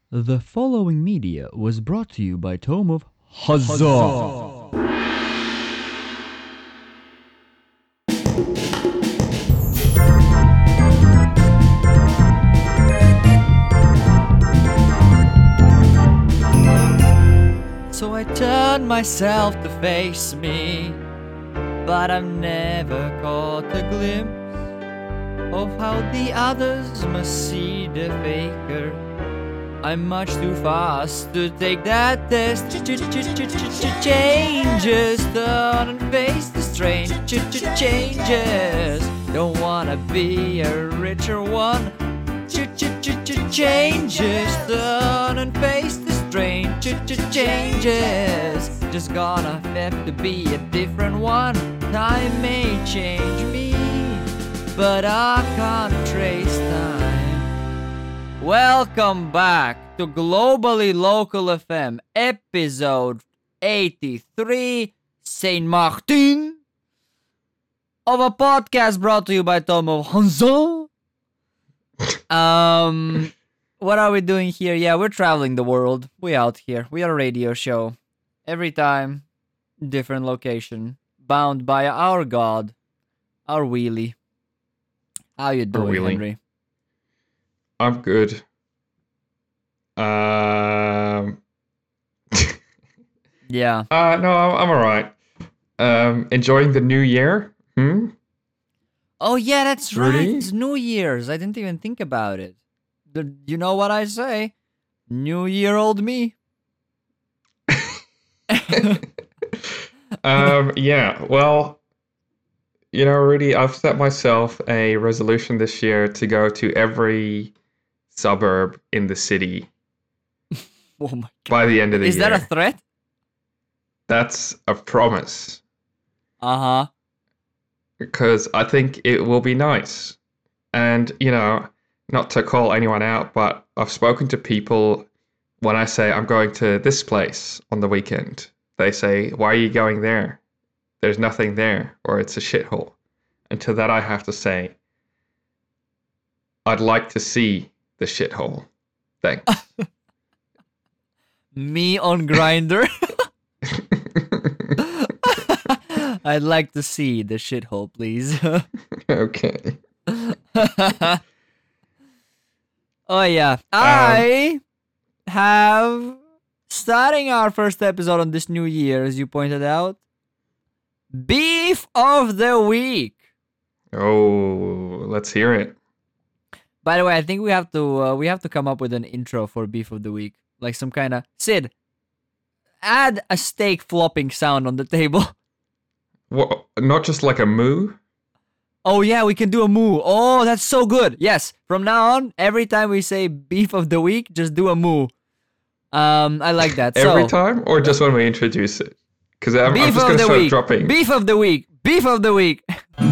The following media was brought to you by Tome of Huzzah. So I turned myself to face me, but I've never caught a glimpse of how the others must see the faker. I'm much too fast to take that test. Changes, turn and face the strange. Changes, don't wanna be a richer one. Changes, turn and face the strange. Changes, just gonna have to be a different one. Time may change me, but I can't trace time. Welcome back to Globally Local FM, episode 83, Saint Martin, of a podcast brought to you by Tom of Hanzo. What are we doing here? Yeah, we're traveling the world. We out here. We are a radio show. Every time, different location, bound by our God, our wheelie. How you doing, Henry? I'm good. Yeah. No, I'm alright. Enjoying the new year? Oh, yeah, that's right. Really? It's New Year's. I didn't even think about it. You know what I say? New Year, old me. Yeah, well, really, I've set myself a resolution this year to go to every suburb in the city Oh my God. by the end of the year. Is that a threat? That's a promise, Uh-huh. because I think it will be nice. And, not to call anyone out, but I've spoken to people when I say I'm going to this place on the weekend. They say, why are you going there? There's nothing there, or it's a shithole. And to that I have to say, I'd like to see the shithole. Thanks. Me on Grindr. I'd like to see the shithole, please. Okay. Oh, yeah. I have, starting our first episode on this new year, as you pointed out, Beef of the Week. Oh, let's hear it. By the way, I think we have to come up with an intro for Beef of the Week, like some kind of Sid. Add a steak flopping sound on the table. What? Not just like a moo? Oh yeah, we can do a moo. Oh, that's so good. Yes, from now on, every time we say Beef of the Week, just do a moo. I like that. Every time, or just when we introduce it? Because I'm Beef just of going to the start Week. dropping. Beef of the Week. Beef of the Week.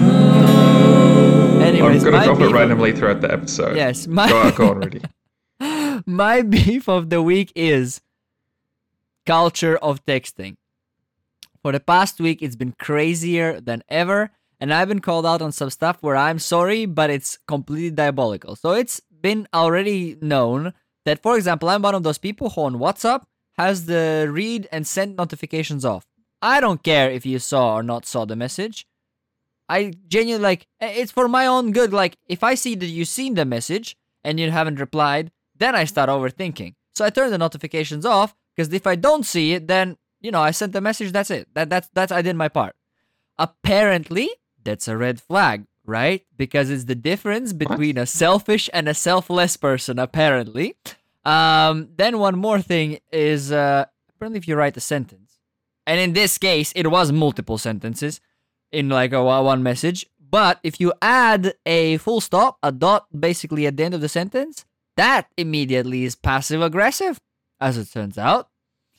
Anyways, I'm going to drop it beef randomly throughout the episode. Yes, Go on, Rudy. my Beef of the Week is culture of texting. For the past week, it's been crazier than ever, and I've been called out on some stuff where I'm sorry, but it's completely diabolical. So it's been already known that, for example, I'm one of those people who on WhatsApp has the read and send notifications off. I don't care if you saw or not saw the message. I genuinely, it's for my own good. Like, if I see that you've seen the message and you haven't replied, then I start overthinking. So I turn the notifications off, because if I don't see it, then, I sent the message, that's it. That's I did my part. Apparently, that's a red flag, right? Because it's the difference between a selfish and a selfless person, apparently. Then one more thing is, apparently if you write a sentence, and in this case, it was multiple sentences in like a one message, but if you add a full stop, a dot basically at the end of the sentence, that immediately is passive aggressive, as it turns out.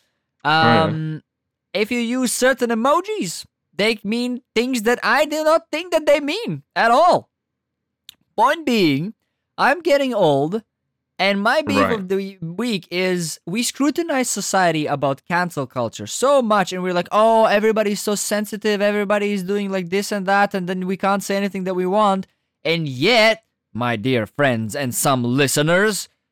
If you use certain emojis, they mean things that I do not think that they mean at all. Point being, I'm getting old, and my beef of the week is we scrutinize society about cancel culture so much, and we're like, oh, everybody's so sensitive, everybody's doing like this and that, and then we can't say anything that we want. And yet, my dear friends and some listeners,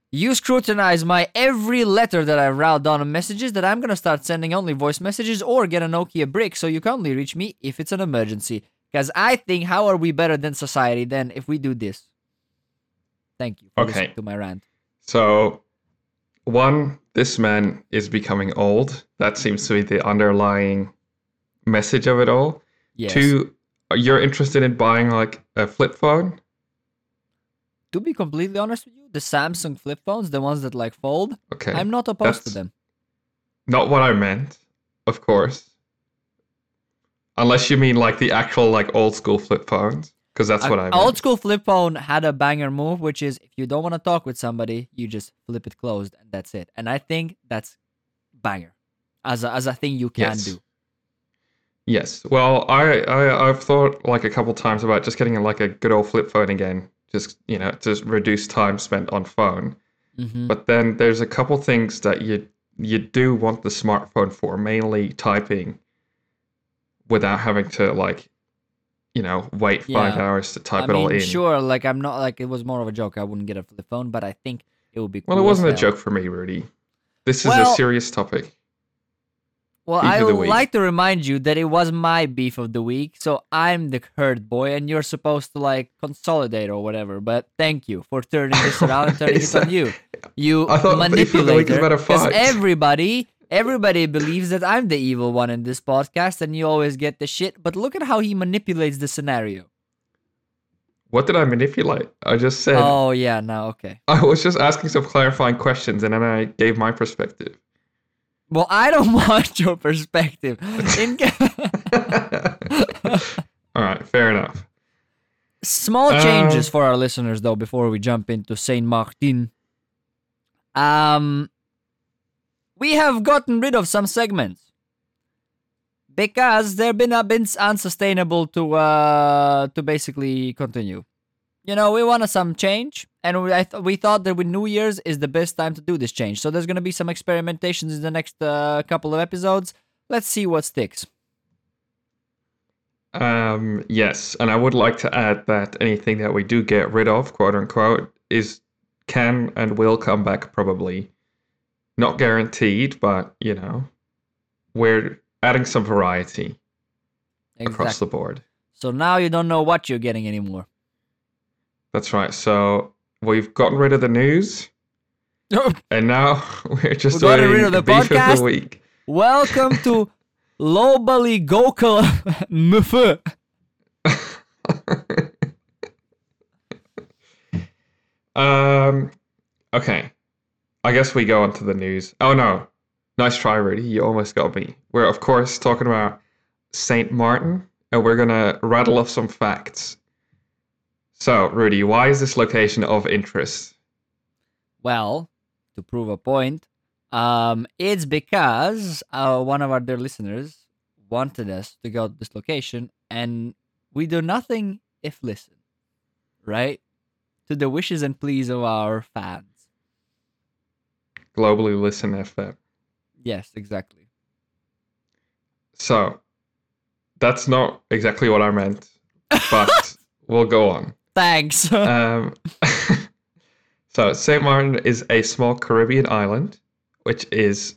You scrutinize my every letter that I wrote down on messages that I'm going to start sending only voice messages or get a Nokia brick so you can only reach me if it's an emergency. Because I think, how are we better than society then if we do this? Thank you for listening to my rant. So, one, this man is becoming old. That seems to be the underlying message of it all. Yes. 2, you're interested in buying like a flip phone? To be completely honest with you, the Samsung flip phones, the ones that like fold, Okay. I'm not opposed to them. Not what I meant, of course. Unless you mean like the actual like old school flip phones, because that's what I meant. Old school flip phone had a banger move, which is if you don't want to talk with somebody, you just flip it closed and that's it. And I think that's banger as a thing you can do. Yes. Well, I've thought like a couple times about just getting like a good old flip phone again, just to reduce time spent on phone. Mm-hmm. But then there's a couple things that you do want the smartphone for, mainly typing, without having to like, wait 5 hours to type it all in. Sure, like I'm not like it was more of a joke. I wouldn't get a flip phone, but I think it would be cool. Well, it wasn't a joke for me, Rudy. This is a serious topic. Well, I would like to remind you that it was my beef of the week, so I'm the hurt boy, and you're supposed to like consolidate or whatever. But thank you for turning this around and turning it on you. You manipulator. Because everybody believes that I'm the evil one in this podcast, and you always get the shit. But look at how he manipulates the scenario. What did I manipulate? I just said. Oh yeah, no, okay. I was just asking some clarifying questions, and then I gave my perspective. Well, I don't want your perspective. All right, fair enough. Small changes for our listeners, though, before we jump into Saint Martin. We have gotten rid of some segments because they've been unsustainable to basically continue. We wanted some change, and we thought that with New Year's is the best time to do this change. So there's going to be some experimentations in the next couple of episodes. Let's see what sticks. Yes, and I would like to add that anything that we do get rid of, quote unquote, can and will come back probably. Not guaranteed, but, we're adding some variety across the board. So now you don't know what you're getting anymore. That's right. So we've gotten rid of the news, and now we're just doing rid of the beef podcast of the week. Welcome to Lobali Gokal Mfu. Okay. I guess we go on to the news. Oh no. Nice try, Rudy. You almost got me. We're of course talking about Saint Martin, and we're gonna rattle off some facts. So, Rudy, why is this location of interest? Well, to prove a point, it's because one of our dear listeners wanted us to go to this location, and we do nothing if listen, right? To the wishes and pleas of our fans. Globally Listen FM. Yes, exactly. So, that's not exactly what I meant, but we'll go on. Thanks. So Saint Martin is a small Caribbean island, which is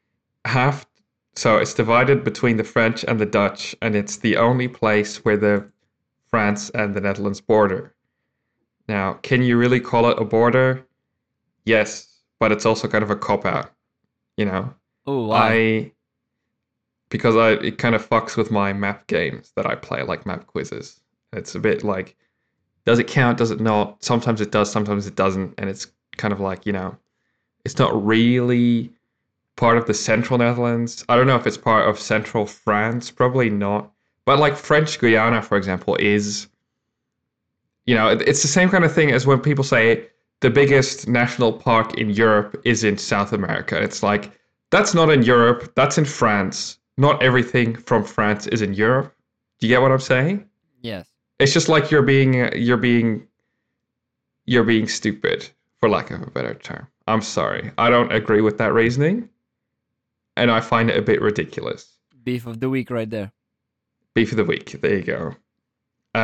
so it's divided between the French and the Dutch, and it's the only place where the France and the Netherlands border. Now, can you really call it a border? Yes, but it's also kind of a cop-out, Oh, wow. Because it kind of fucks with my map games that I play, like map quizzes. It's a bit like, does it count? Does it not? Sometimes it does, sometimes it doesn't. And it's kind of like, it's not really part of the central Netherlands. I don't know if it's part of central France. Probably not. But like French Guiana, for example, is, it's the same kind of thing as when people say the biggest national park in Europe is in South America. It's like, that's not in Europe. That's in France. Not everything from France is in Europe. Do you get what I'm saying? Yes. It's just like you're being stupid, for lack of a better term. I'm sorry. I don't agree with that reasoning, and I find it a bit ridiculous. Beef of the week right there. Beef of the week. There you go.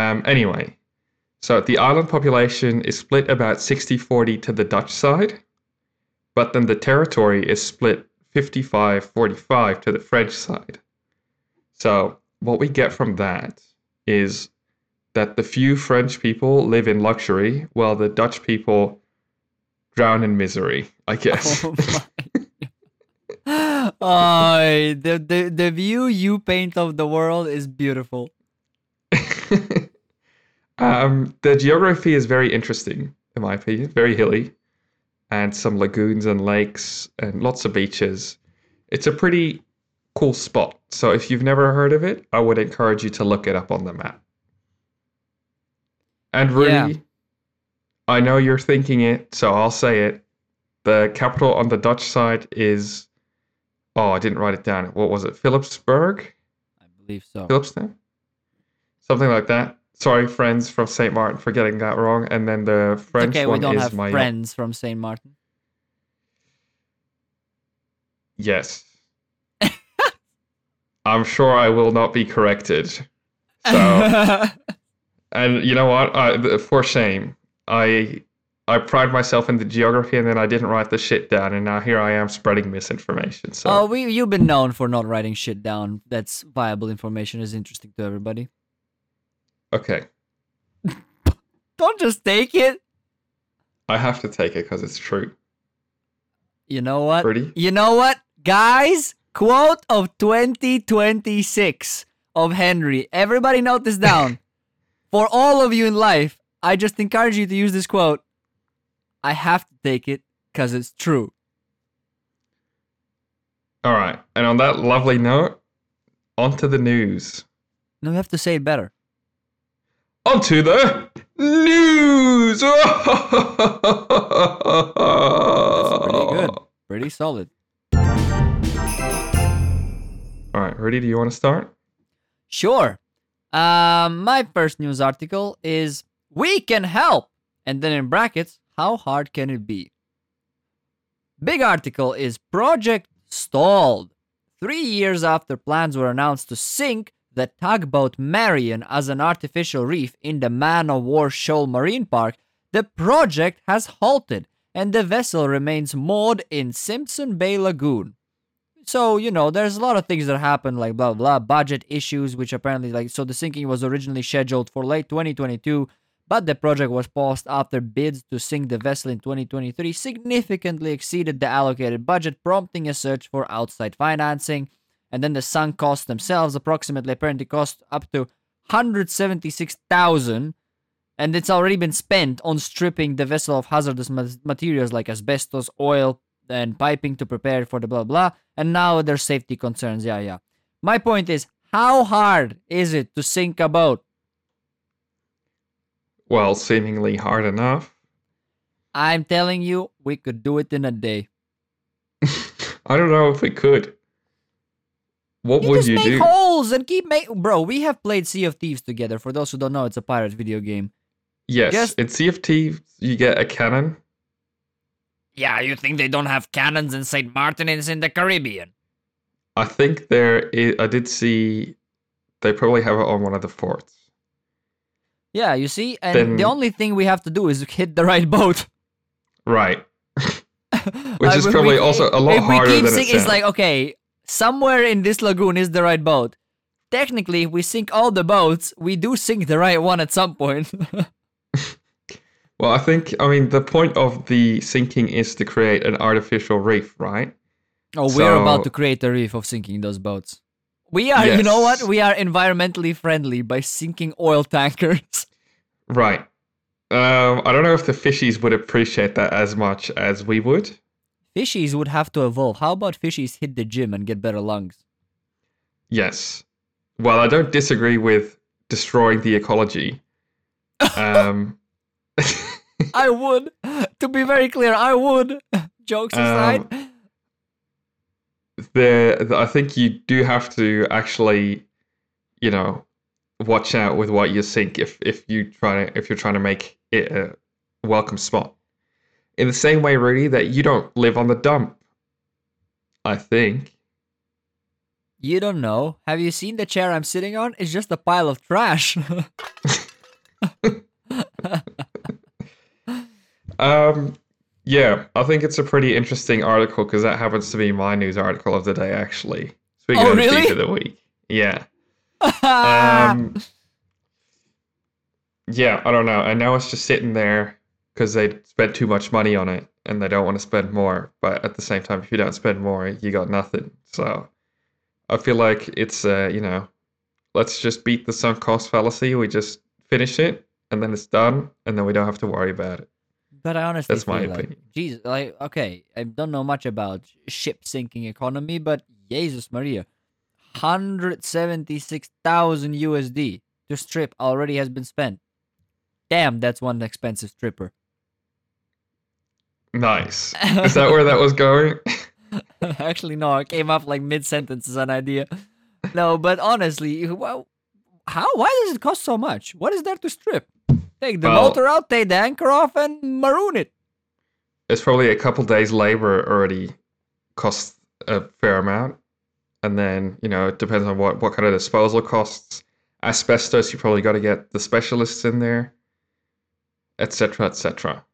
Anyway, so the island population is split about 60-40 to the Dutch side, but then the territory is split 55-45 to the French side. So what we get from that is that the few French people live in luxury while the Dutch people drown in misery, I guess. Oh my. Oh, the view you paint of the world is beautiful. The geography is very interesting, in my opinion, very hilly, and some lagoons and lakes and lots of beaches. It's a pretty cool spot. So if you've never heard of it, I would encourage you to look it up on the map. And Rudy, Yeah. I know you're thinking it, so I'll say it. The capital on the Dutch side is, I didn't write it down. What was it? Philipsburg? I believe so. Philipstown? Something like that. Sorry, friends from St. Martin, for getting that wrong. And then the French Okay, we one don't is have Mayotte. friends from St. Martin. Yes. I'm sure I will not be corrected. So, and you know what? For shame. I pride myself in the geography, and then I didn't write the shit down, and now here I am spreading misinformation. So, Oh, you've been known for not writing shit down. That's viable information. Is interesting to everybody. okay, Don't just take it. I have to take it because it's true. You know what? Rudy? You know what, guys? Quote of 2026 of Henry. Everybody note this down. For all of you in life, I just encourage you to use this quote. I have to take it because it's true. All right, and on that lovely note, on to the news. No, you have to say it better. Onto the news! That's pretty good. Pretty solid. All right, Rudy, do you want to start? Sure. My first news article is "We can help," and then in brackets, "How hard can it be?" Big article is "Project stalled." 3 years after plans were announced to sink the tugboat Marion as an artificial reef in the Man o' War Shoal Marine Park, the project has halted, and the vessel remains moored in Simpson Bay Lagoon. So, there's a lot of things that happen, like blah, blah, budget issues, which apparently, so the sinking was originally scheduled for late 2022, but the project was paused after bids to sink the vessel in 2023 significantly exceeded the allocated budget, prompting a search for outside financing. And then the sunk costs themselves apparently cost up to $176,000, and it's already been spent on stripping the vessel of hazardous materials like asbestos, oil, and piping to prepare for the blah blah, and now there's safety concerns. Yeah. My point is, how hard is it to sink a boat? Well, seemingly hard enough. I'm telling you, we could do it in a day. I don't know if we could. What You would just you make do? holes and keep making. Bro, we have played Sea of Thieves together. For those who don't know, it's a pirate video game. Yes, Just- in Sea of Thieves, you get a cannon. Yeah, you think they don't have cannons in St. Martin? It's in the Caribbean. I think I did see they probably have it on one of the forts. Yeah, you see? And Then- the only thing we have to do is hit the right boat. Right. Which is probably also a lot harder than it It's sounds. like, okay, somewhere in this lagoon is the right boat. Technically, if we sink all the boats, we do sink the right one at some point. Well, I mean, the point of the sinking is to create an artificial reef, right? Oh, we're So- about to create a reef of sinking those boats. We are, you know what? Yes. We are environmentally friendly by sinking oil tankers. Right. I don't know if the fishies would appreciate that as much as we would. Fishies would have to evolve. How about fishies hit the gym and get better lungs? Yes. Well, I don't disagree with destroying the ecology. I would. To be very clear, I would. Jokes aside. I think you do have to actually, watch out with what you sink if you're trying to make it a welcome spot. In the same way, Rudy, that you don't live on the dump. I think. You don't know. Have you seen the chair I'm sitting on? It's just a pile of trash. Yeah, I think it's a pretty interesting article because that happens to be my news article of the day, actually. Speaking Oh, of the thief of really? the week. Yeah. Um, yeah, I don't know. And now it's just sitting there because they spent too much money on it and they don't want to spend more. But at the same time, if you don't spend more, you got nothing. So I feel like it's, let's just beat the sunk cost fallacy. We just finish it and then it's done and then we don't have to worry about it. But I honestly That's my feel like, opinion. Jesus, like, okay, I don't know much about ship sinking economy, but Jesus Maria, 176,000 USD to strip already has been spent. Damn, that's one expensive stripper. Nice. Is that where that was going? Actually, no, it came up like mid sentence as an idea. No, but honestly, well, how? Why does it cost so much? What is there to strip? Take the Well, motor out, take the anchor off, and maroon it. it's probably a couple days labor already costs a fair amount. And then, it depends on what kind of disposal costs. Asbestos, you probably got to get the specialists in there, etc., etc.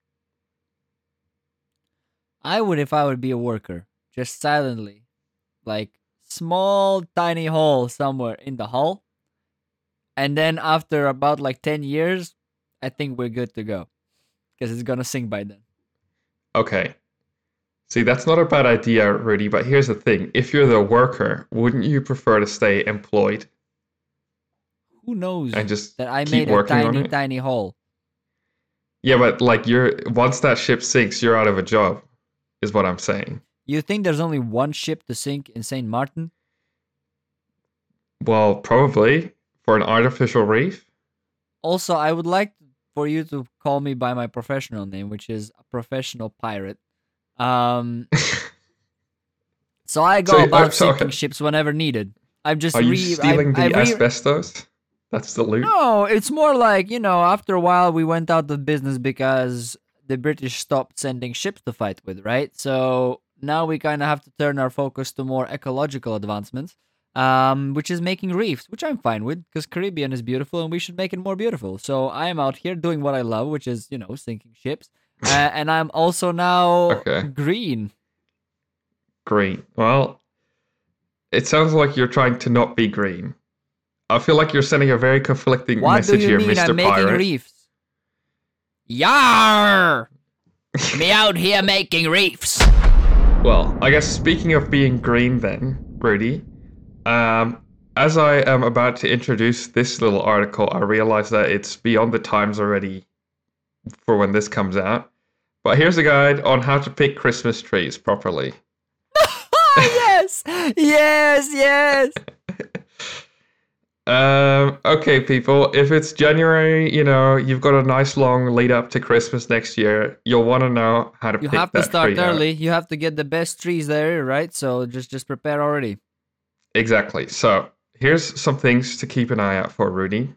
I would if I would be a worker, just silently, like small tiny hole somewhere in the hull, and then after about like 10 years, I think we're good to go because it's gonna sink by then. Okay. See, that's not a bad idea, Rudy, but here's the thing. If you're the worker, wouldn't you prefer to stay employed Who knows and just that I keep made a working on tiny it? tiny hole? Yeah, but like once that ship sinks, you're out of a job, is what I'm saying. You think there's only one ship to sink in Saint Martin? Well, probably for an artificial reef. Also, I would like for you to call me by my professional name, which is a professional pirate. Um, so I go So I'm about sinking sorry. ships whenever needed. I'm just Are you stealing I the asbestos? That's the loot? No, it's more like, after a while we went out of business because the British stopped sending ships to fight with, right? So now we kind of have to turn our focus to more ecological advancements, which is making reefs, which I'm fine with because Caribbean is beautiful and we should make it more beautiful. So I am out here doing what I love, which is, sinking ships. And I'm also now Okay. green. Green. Well, it sounds like you're trying to not be green. I feel like you're sending a very conflicting What do message you here, mean Mr. I'm making Pirate. reefs? Yar! Me out here making reefs. Well, I guess speaking of being green then, Rudy, as I am about to introduce this little article, I realize that it's beyond the times already for when this comes out. But here's a guide on how to pick Christmas trees properly. Yes, yes, yes. Okay, people, if it's January, you've got a nice long lead up to Christmas next year. You'll want to know how to You pick have to that start tree out. early. You have to get the best trees there, right? So just prepare already. Exactly. So here's some things to keep an eye out for, Rudy.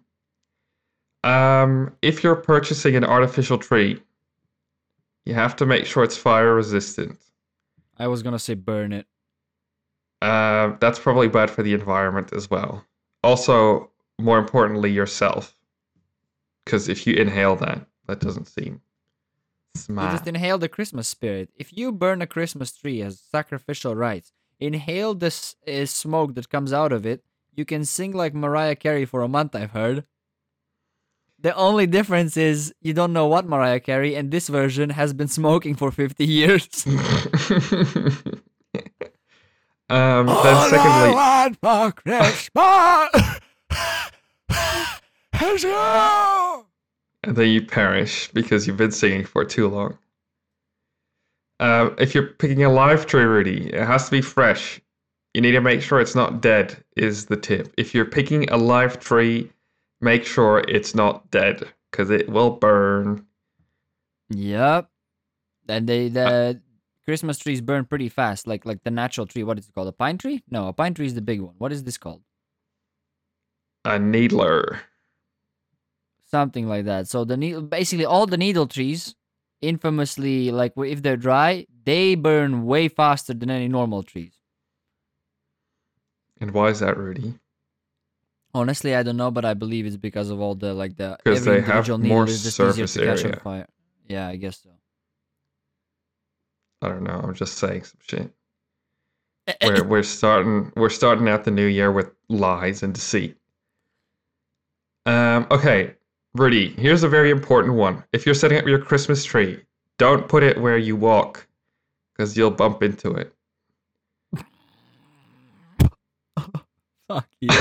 If you're purchasing an artificial tree, you have to make sure it's fire resistant. I was gonna say burn it. That's probably bad for the environment as well. Also, more importantly, yourself. Because if you inhale that doesn't seem You smart. just inhale the Christmas spirit. If you burn a Christmas tree as sacrificial rites, inhale this smoke that comes out of it. You can sing like Mariah Carey for a month, I've heard. The only difference is you don't know what Mariah Carey, and this version has been smoking for 50 years. Then secondly, want for Christmas is you. and then you perish because you've been singing for too long. If you're picking a live tree, Rudy, it has to be fresh. You need to make sure it's not dead, is the tip. If you're picking a live tree, make sure it's not dead, because it will burn. Yep. And the Christmas trees burn pretty fast, like the natural tree. What is it called? A pine tree? No, a pine tree is the big one. What is this called? A needler. Something like that. So basically all the needle trees, infamously, like if they're dry, they burn way faster than any normal trees. And why is that, Rudy? Honestly, I don't know, but I believe it's because of all the Because every they have individual more needle is just easier surface to catch on area. fire. Yeah, I guess so. I don't know. I'm just saying some shit. Eh, eh, We're starting out the new year with lies and deceit. Okay, Rudy, here's a very important one. If you're setting up your Christmas tree, don't put it where you walk, because you'll bump into it. Fuck you.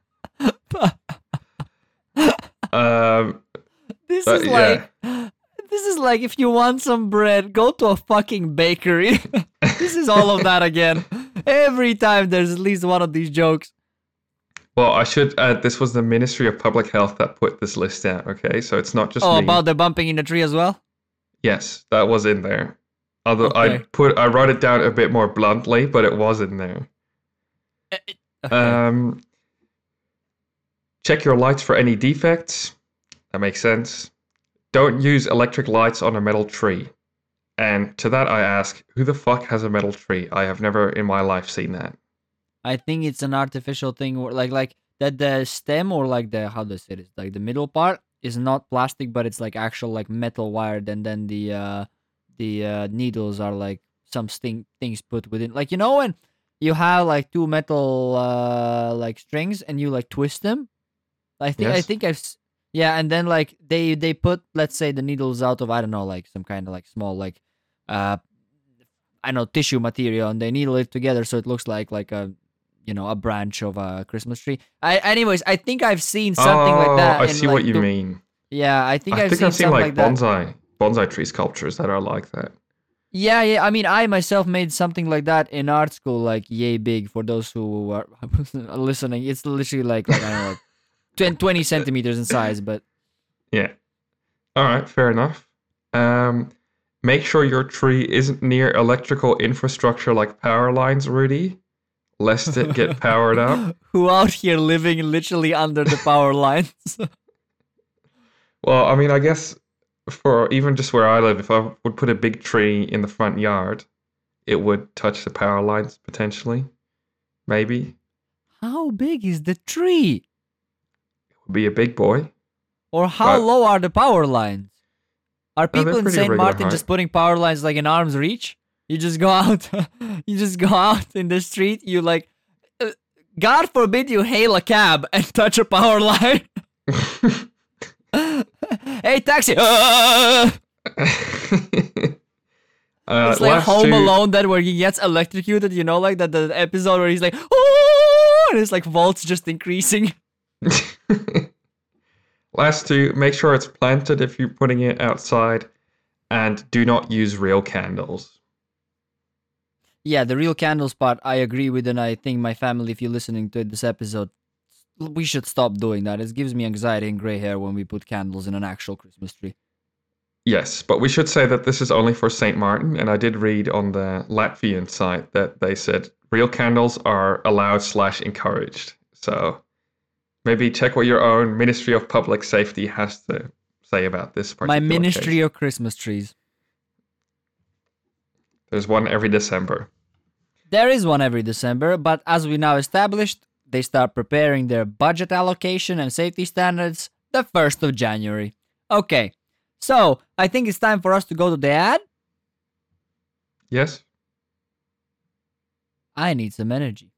Um, This but is yeah. like this is like if you want some bread, go to a fucking bakery. This is all of that again. Every time there's at least one of these jokes. Well, I should add this was the Ministry of Public Health that put this list out, okay? So it's not just Oh, me. about the bumping in the tree as well? Yes, that was in there. Although Okay. I wrote it down a bit more bluntly, but it was in there. Okay. Check your lights for any defects. That makes sense. Don't use electric lights on a metal tree. And to that I ask, who the fuck has a metal tree? I have never in my life seen that. I think it's an artificial thing, or like that the stem or like the how do I say this? Like the middle part is not plastic, but it's like actual like metal wired, and then the needles are like some things put within. Like when you have like two metal like strings and you like twist them. I Yes. think yeah, and then like they put, let's say, the needles out of, I don't know, like some kind of like small like I don't know, tissue material, and they needle it together so it looks like a a branch of a Christmas tree. Anyways, I think I've seen something like that. I in see like what you mean. Yeah, I think I I've think seen I've seen something like like that. bonsai tree sculptures that are like that. Yeah. I mean, I myself made something like that in art school, like yay big. For those who are listening, it's literally like I don't know, like 20 centimeters in size, but Yeah. All right, fair enough. Make sure your tree isn't near electrical infrastructure like power lines, Rudy, lest it get powered up. who out here living literally under the power lines? Well, I mean, I guess for even just where I live, if I would put a big tree in the front yard, it would touch the power lines potentially. Maybe. How big is the tree? It would be a big boy. Or how But low are the power lines? Are they're people in pretty St. regular Martin height. just putting power lines like in arm's reach? You just go out, you just go out in the street. You like, God forbid you hail a cab and touch a power line. Hey, taxi! It's like last Home two, Alone, that where he gets electrocuted. Like that the episode where he's like, oh, and it's like volts just increasing. Last two, make sure it's planted if you're putting it outside, and do not use real candles. Yeah, the real candles part, I agree with, and I think my family, if you're listening to this episode, we should stop doing that. It gives me anxiety and gray hair when we put candles in an actual Christmas tree. Yes, but we should say that this is only for St. Martin, and I did read on the Latvian site that they said real candles are allowed / encouraged. So maybe check what your own Ministry of Public Safety has to say about this particular My ministry case. of Christmas trees. There's one every December. There is one every December, but as we now established, they start preparing their budget allocation and safety standards the 1st of January. Okay, so I think it's time for us to go to the ad. Yes? I need some energy.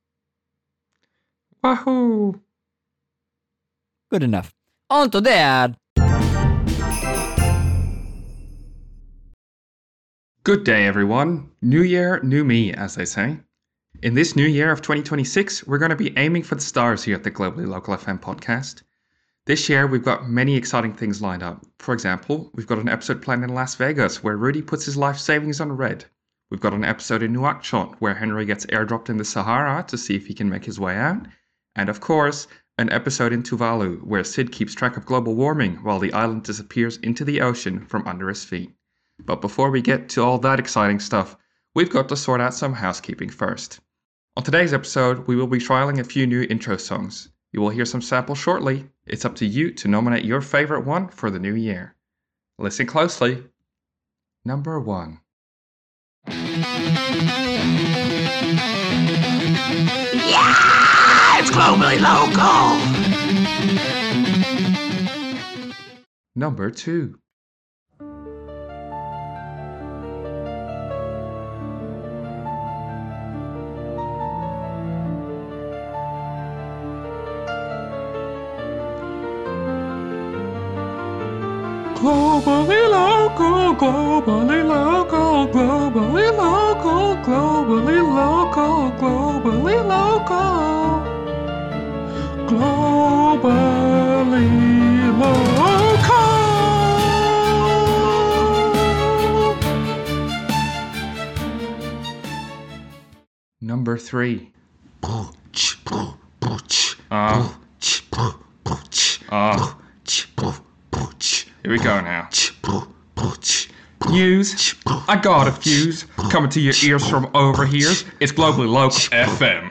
Wahoo! Good enough. On to the ad. Good day, everyone. New year, new me, as they say. In this new year of 2026, we're going to be aiming for the stars here at the Globally Local FM podcast. This year, we've got many exciting things lined up. For example, we've got an episode planned in Las Vegas where Rudy puts his life savings on red. We've got an episode in Nouakchott where Henry gets airdropped in the Sahara to see if he can make his way out. And of course, an episode in Tuvalu where Sid keeps track of global warming while the island disappears into the ocean from under his feet. But before we get to all that exciting stuff, we've got to sort out some housekeeping first. On today's episode, we will be trialing a few new intro songs. You will hear some samples shortly. It's up to you to nominate your favorite one for the new year. Listen closely. Number 1. Yeah! It's Globally Local! Number 2. Globally local, globally local, globally local, globally local, globally local, globally local. Number 3. Here we go now. News. I got a fuse. Coming to your ears from over here. It's Globally Local FM.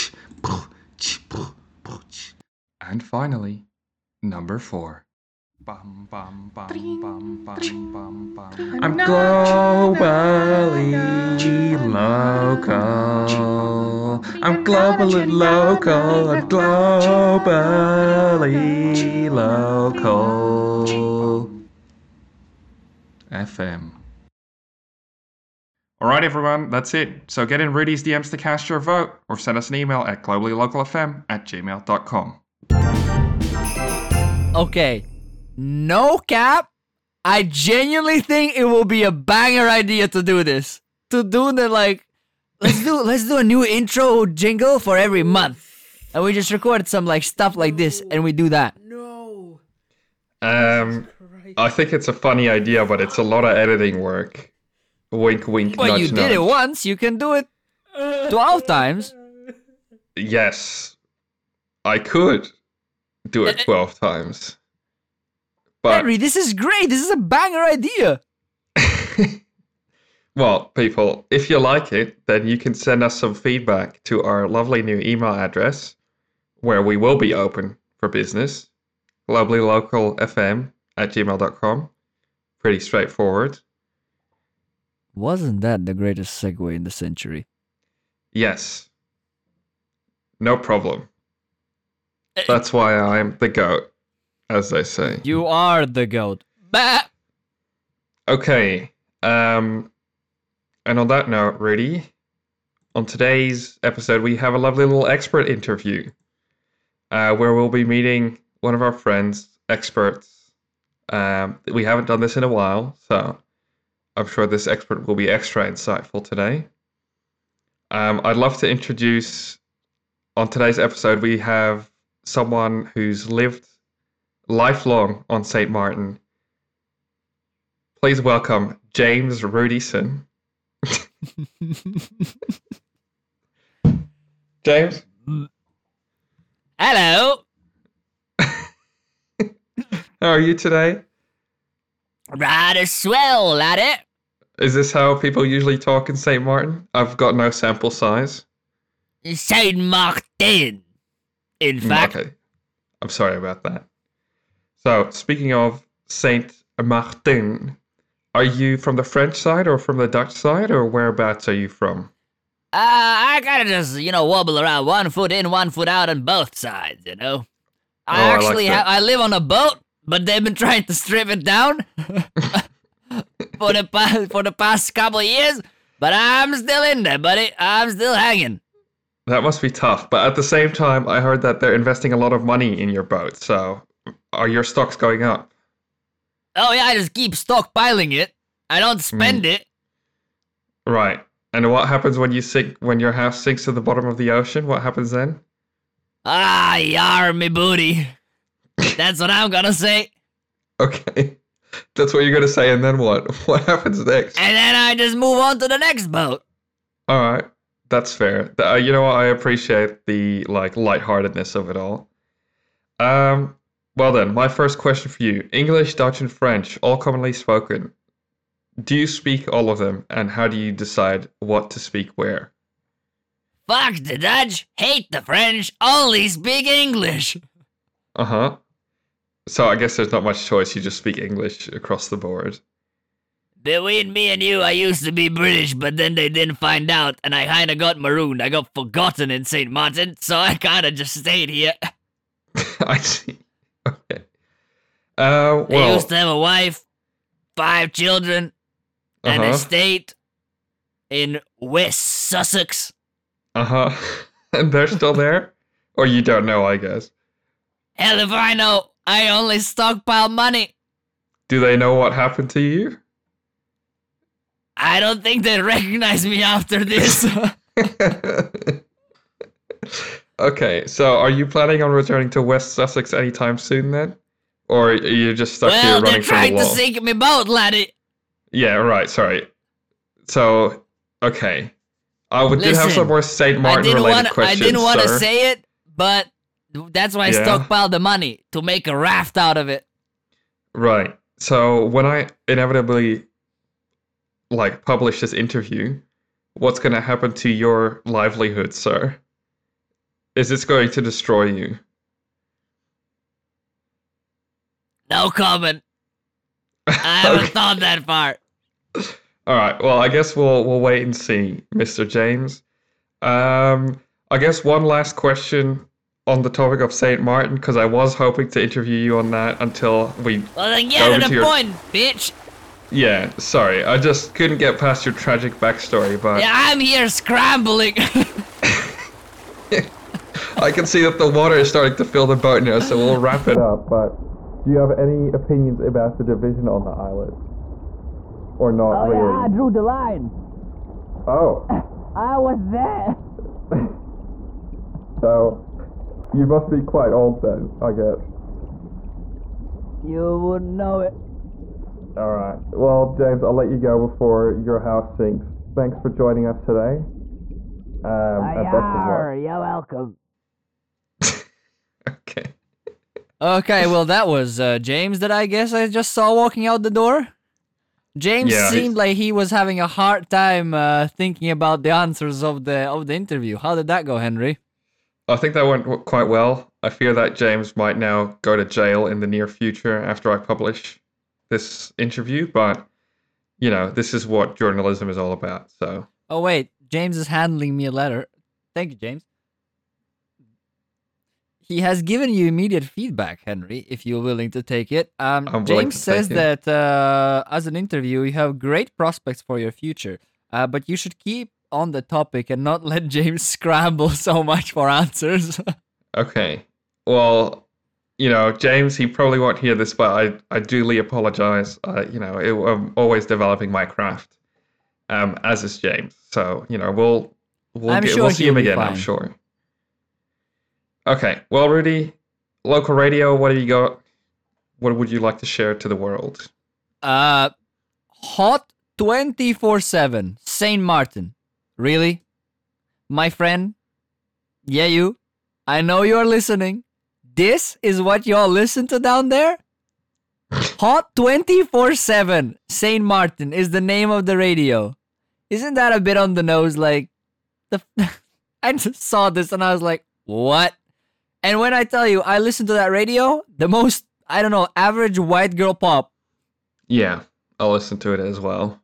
And finally, number 4. I'm globally local. I'm globally local. I'm globally local. FM. Alright everyone, that's it. So get in Rudy's DMs to cast your vote, or send us an email at globallylocalfm@gmail.com. Okay, no cap. I genuinely think it will be a banger idea to do this. To do the let's do a new intro jingle for every month, and we just record some stuff like this, and we do that. No. I think it's a funny idea, but it's a lot of editing work. Wink, wink, Well, nudge, you did it nudge. once. You can do it 12 times. Yes, I could do it 12 times. But, Henry, this is great. This is a banger idea. well, people, if you like it, then you can send us some feedback to our lovely new email address, where we will be open for business, globallylocalfm@gmail.com. Pretty straightforward. Wasn't that the greatest segue in the century? Yes. No problem. That's why I'm the GOAT, as they say. You are the GOAT. Bah! Okay. And on that note, Rudy, on today's episode, we have a lovely little expert interview where we'll be meeting one of our friends, experts. We haven't done this in a while, so I'm sure this expert will be extra insightful today. I'd love to introduce, on today's episode, we have someone who's lived lifelong on St. Martin. Please welcome James Rudyson. James? Hello. How are you today? Rather swell, laddie. Is this how people usually talk in St. Martin? I've got no sample size. Saint Martin. In fact, Okay. I'm sorry about that. So, speaking of Saint Martin, are you from the French side or from the Dutch side, or whereabouts are you from? I kind of just, wobble around 1 foot in, 1 foot out on both sides, I I like actually that. I live on a boat, but they've been trying to strip it down for the past couple of years, but I'm still in there, buddy. I'm still hanging. That must be tough. But at the same time, I heard that they're investing a lot of money in your boat. So, are your stocks going up? Oh yeah, I just keep stockpiling it. I don't spend it. Right. And what happens when your house sinks to the bottom of the ocean? What happens then? Ah, yar me booty. That's what I'm gonna say. Okay. That's what you're going to say, and then what? What happens next? And then I just move on to the next boat. All right. That's fair. You know what? I appreciate the lightheartedness of it all. Well then, my first question for you. English, Dutch, and French, all commonly spoken. Do you speak all of them, and how do you decide what to speak where? Fuck the Dutch, hate the French, only speak English. Uh-huh. So I guess there's not much choice. You just speak English across the board. Between me and you, I used to be British, but then they didn't find out, and I kinda got marooned. I got forgotten in St. Martin, so I kinda just stayed here. I see. Okay. I Well, used to have a wife, 5 children, an Uh-huh. estate in West Sussex. uh-huh. And they're still there? Or you don't know, I guess. Hell if I know, I only stockpile money. Do they know what happened to you? I don't think they recognize me after this. Okay, so are you planning on returning to West Sussex anytime soon then? Or are you just stuck here Well, they're running from the trying to wall? sink me boat, laddie. Yeah, right, sorry. So, okay. Did have Listen, some more St. I Martin didn't related want. I questions, didn't want to sir. say it, but that's why I Yeah. stockpiled the money to make a raft out of it. Right. So when I inevitably publish this interview, what's going to happen to your livelihood, sir? Is this going to destroy you? No comment. I haven't thought that far. All right. Well, I guess we'll wait and see, Mr. James. I guess one last question on the topic of St. Martin, because I was hoping to interview you on that until we. Well, then Go get to over to the your- point, bitch. Yeah, sorry, I just couldn't get past your tragic backstory, but Yeah, I'm here scrambling. I can see that the water is starting to fill the boat now, so we'll wrap it up. But do you have any opinions about the division on the island, or not really? drew the line. Oh, I was there. so you must be quite old then, I guess. You wouldn't know it. All right. Well, James, I'll let you go before your house sinks. Thanks for joining us today. And best of You're welcome. luck. Okay. Okay, well, that was James that I guess I just saw walking out the door. James Yeah, seemed like he was having a hard time thinking about the answers of the interview. How did that go, Henry? I think that went quite well. I fear that James might now go to jail in the near future after I publish this interview, but this is what journalism is all about. So Oh, wait. James is handling me a letter. Thank you, James. He has given you immediate feedback, Henry, if you're willing to take it. willing James to says take it. that as an interview, you have great prospects for your future, but you should keep on the topic and not let James scramble so much for answers. okay. Well, James, he probably won't hear this, but I duly apologize. I'm always developing my craft, as is James. So, we'll I'm sure we'll see he'll him be again, I'm fine. sure. Okay. Well, Rudy, local radio, what do you got? What would you like to share to the world? Hot 24/7, Saint Martin. Really? My friend? Yeah, you. I know you're listening. This is what y'all listen to down there? Hot 24/7, Saint Martin is the name of the radio. Isn't that a bit on the nose? Like, I just saw this and I was like, what? And when I tell you, I listen to that radio, the most, I don't know, average white girl pop. Yeah, I'll listen to it as well.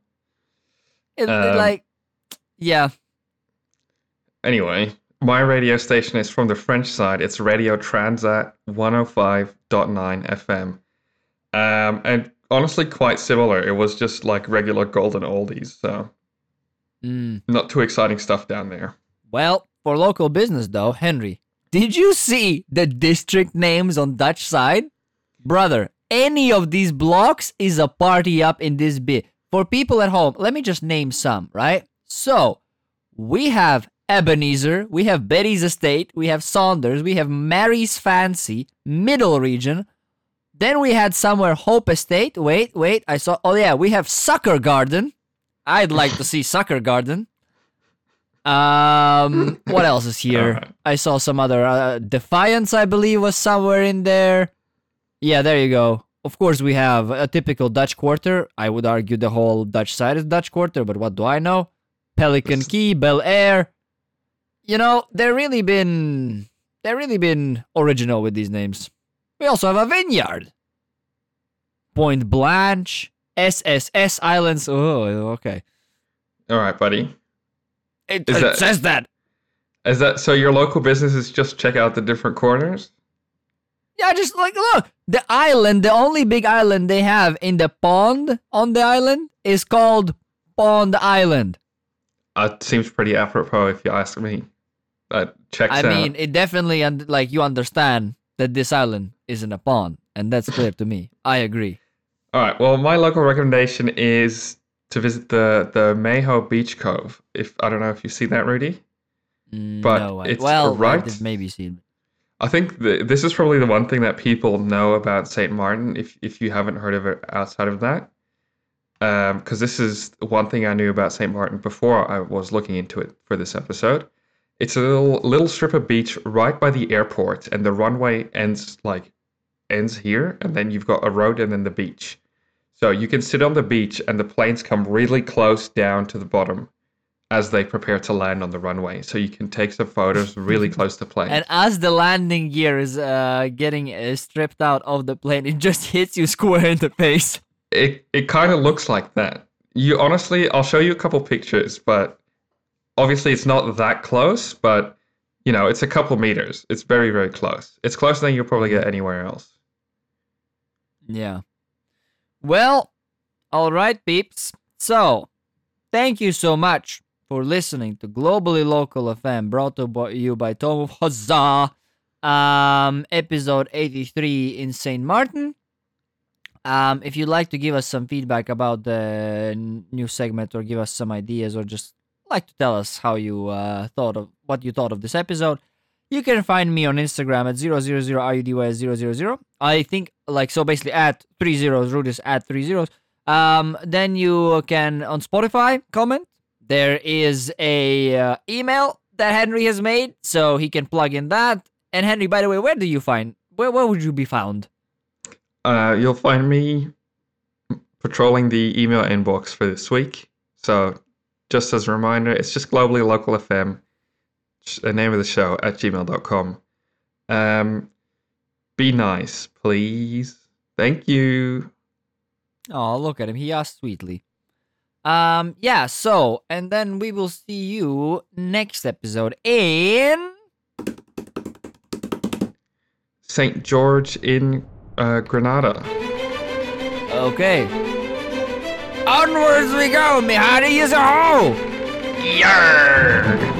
Yeah. Anyway, my radio station is from the French side. It's Radio Transat 105.9 FM. And honestly, quite similar. It was just like regular golden oldies, so not too exciting stuff down there. Well, for local business though, Henry, did you see the district names on Dutch side? Brother, any of these blocks is a party up in this bit. For people at home, let me just name some, right? So, we have Ebenezer, we have Betty's Estate, we have Saunders, we have Mary's Fancy, Middle Region. Then we had somewhere Hope Estate. Wait, I saw. Oh yeah, we have Sucker Garden. I'd like to see Sucker Garden. What else is here? Alright. I saw some other Defiance, I believe, was somewhere in there. Yeah, there you go. Of course, we have a typical Dutch Quarter. I would argue the whole Dutch side is Dutch Quarter, but what do I know? Pelican Key, Bel Air. They're really been original with these names. We also have a vineyard. Point Blanche, SSS Islands. Oh, okay. All right, buddy. It Is that- says that. Is that so? Your local businesses just check out the different corners? Yeah, just like, look. The island, the only big island they have in the pond on the island is called Pond Island. It seems pretty apropos if you ask me. That checks out. I mean, it definitely, you understand that this island isn't a pond. And that's clear to me. I agree. All right. Well, my local recommendation is to visit the Mayho Beach Cove. If I don't know if you've seen that, Rudy, but No, it's I right. did maybe see it. I think this is probably the one thing that people know about St. Martin. If you haven't heard of it outside of that, because this is one thing I knew about St. Martin before I was looking into it for this episode. It's a little strip of beach right by the airport, and the runway ends here, and then you've got a road and then the beach. So you can sit on the beach, and the planes come really close down to the bottom as they prepare to land on the runway. So you can take some photos really close to plane. And as the landing gear is getting stripped out of the plane, it just hits you square in the face. It kind of looks like that. You honestly, I'll show you a couple pictures, but obviously it's not that close, but it's a couple meters. It's very, very close. It's closer than you'll probably get anywhere else. Yeah. Well, all right, peeps. So, thank you so much for listening to Globally Local FM, brought to you by Tom of Huzzah, episode 83 in St. Martin. If you'd like to give us some feedback about the new segment, or give us some ideas, or just like to tell us how you what you thought of this episode, you can find me on Instagram at 000RUDY000. I think, so basically at 3 zeros, Rudis at 3 zeros. Then you can, on Spotify, comment. There is a email that Henry has made, so he can plug in that. And Henry, by the way, where would you be found? You'll find me patrolling the email inbox for this week. So just as a reminder, it's just Globally Local FM, the name of the show, at gmail.com. Be nice, please. Thank you. Oh, look at him. He asked sweetly. Yeah, so, and then we will see you next episode in St. George in Granada. Okay. Onwards we go, me hearty is a hoe! Yarr!